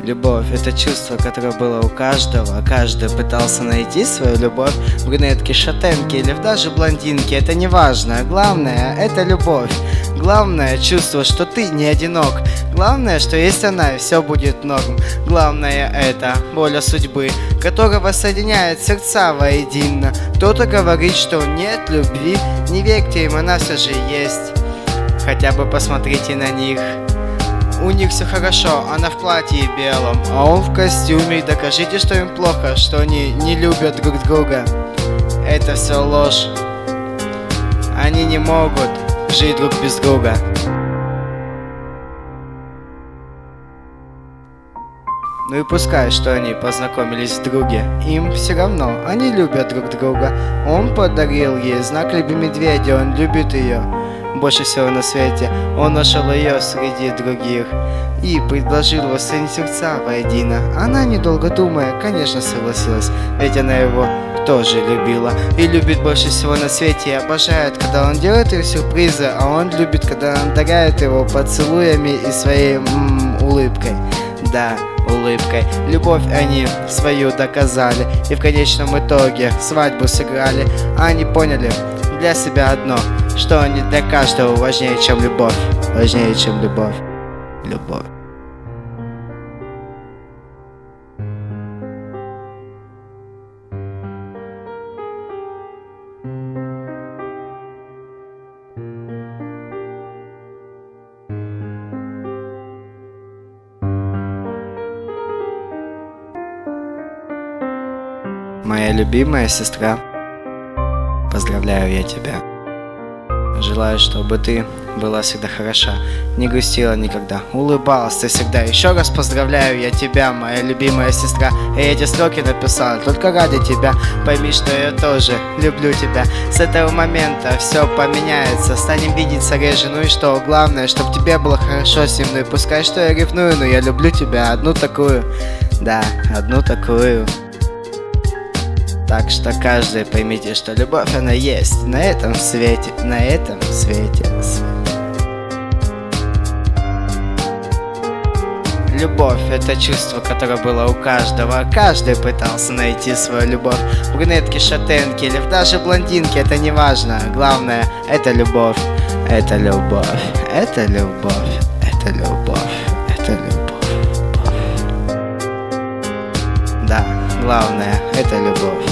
Любовь — это чувство, которое было у каждого. Каждый пытался найти свою любовь. Брюнетки, шатенки или даже блондинки — это не важно. Главное — это любовь. Главное — чувство, что ты не одинок. Главное, что есть она, и все будет норм. Главное — это воля судьбы, которая соединяет сердца воедино. Кто-то говорит, что нет любви, не верьте им, она все же есть. Хотя бы посмотрите на них. У них все хорошо, она в платье белом, а он в костюме. Докажите, что им плохо, что они не любят друг друга. Это все ложь. Они не могут жить друг без друга. Ну и пускай, что они познакомились в друге, им все равно, они любят друг друга. Он подарил ей знак любви медведя, он любит ее больше всего на свете. Он нашел ее среди других и предложил воссоединить сердца воедино. Она, недолго думая, конечно, согласилась, ведь она его тоже любила и любит больше всего на свете, и обожает, когда он делает ей сюрпризы, а он любит, когда она одаряет его поцелуями и своей улыбкой. Да, улыбкой. Любовь они свою доказали, и в конечном итоге свадьбу сыграли. Они поняли для себя одно, что они для каждого важнее, чем любовь. Важнее, чем любовь. Любовь. Моя любимая сестра, поздравляю я тебя. Желаю, чтобы ты была всегда хороша, не грустила никогда, улыбалась ты всегда. Еще раз поздравляю я тебя, моя любимая сестра. И эти строки написал только ради тебя. Пойми, что я тоже люблю тебя. С этого момента все поменяется, станем видеться реже. Ну и что, главное, чтобы тебе было хорошо со мной. Пускай что я ревную, но я люблю тебя, одну такую. Да, одну такую. Так что каждый поймите, что любовь она есть на этом свете, на этом свете. Любовь — это чувство, которое было у каждого. Каждый пытался найти свою любовь. Брюнетки, шатенки или даже блондинки — это не важно. Главное — это любовь. Это любовь. Это любовь. Это любовь. Это любовь. Да, главное — это любовь.